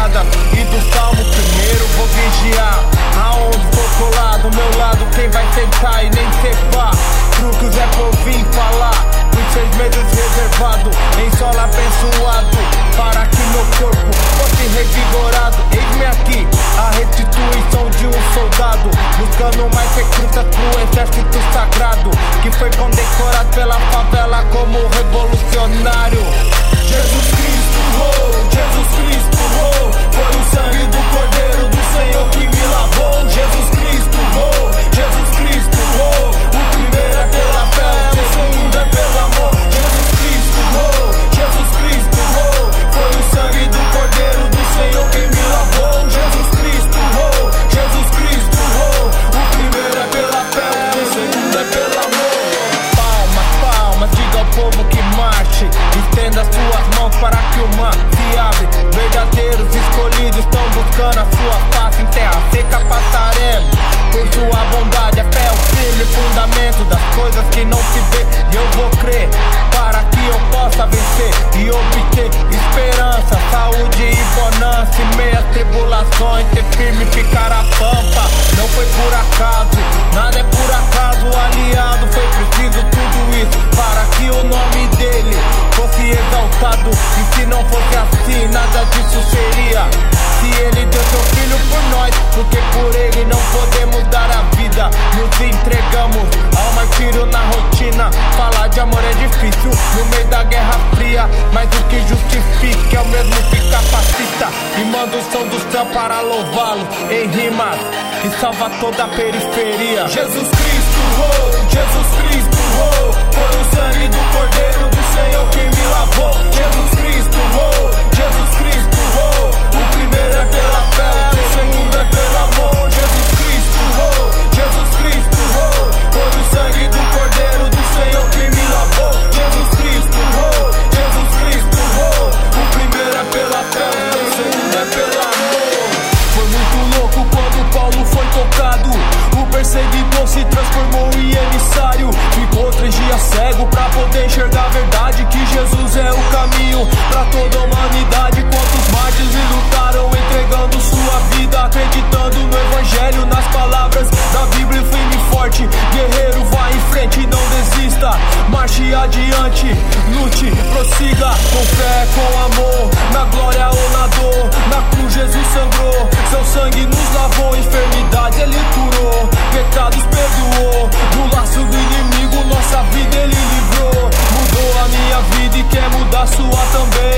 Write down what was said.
estrada. E do salmo primeiro vou vigiar. Aonde for colar, do meu lado quem vai sentar e nem separ. Truques é por vir falar, os 6 meses reservado, em solo abençoado, para que meu corpo fosse revigorado. Eis-me aqui, a restituição de um soldado, buscando mais recrutas pro exército sagrado, que foi condecorado pela favela como revolucionário. Jesus Cristo, oh, Jesus Cristo, oh, foi o sangue do Cordeiro do Senhor que me lavou. Jesus Cristo, oh, Jesus Cristo, oh, o primeiro é pela fé, o segundo é pelo amor. Jesus Cristo, oh, Jesus Cristo, oh, foi o sangue do Cordeiro do Senhor que me lavou. Jesus Cristo, oh, Jesus Cristo, oh, o primeiro é pela fé, o segundo é pelo amor. Palmas, palmas, diga ao povo que marche, estenda suas mãos para que o mar se abre. Verdadeiros escolhidos estão buscando a sua face. Em terra seca passaremos por sua bondade. A fé é o firme fundamento das coisas que não se vê. E eu vou crer para que eu possa vencer e obter esperança, saúde e bonança. Em meio às tribulações, ser firme e ficar a pampa. Não foi por acaso, nada é por acaso. Aliado, foi preciso tudo isso para que o nome dele fosse exaltado. E se não fosse assim, nada disso seria. Se ele deu seu filho por nós, porque por ele não podemos dar a vida. Nos entregamos ao martírio na rotina. Falar de amor é difícil no meio da guerra fria, mas o que justifica é o mesmo que capacita. E manda o som do céu para louvá-lo em rimas e salva toda a periferia. Jesus Cristo, oh, Jesus Cristo, oh, foi o sangue do Cordeiro do Senhor que me lavou. Jesus Cristo, oh, Jesus Cristo, oh, o primeiro é pela fé, o segundo é pelo amor. Jesus Cristo, oh, Jesus Cristo, oh, foi o sangue do Cordeiro do Senhor que me lavou. Jesus Cristo, oh, Jesus Cristo, oh, o primeiro é pela fé, o segundo é pelo amor. Foi muito louco quando Paulo foi tocado, o perseguidor se transformou em emissário. Ficou 3 dias cego pra poder enxergar a verdade, que Jesus é o caminho pra toda a humanidade. Quantos mártires lutaram entregando sua vida, acreditando no evangelho, nas palavras da Bíblia, firme e forte. Guerreiro, vai em frente, não desista, marche adiante, lute, prossiga, com fé, com amor, na glória ou na dor. Na cruz Jesus sangrou, seu sangue nos lavou, enfermidades ele curou, pecados perdoou, do laço do inimigo nossa vida ele livrou. Mudou a minha vida e quer mudar sua também.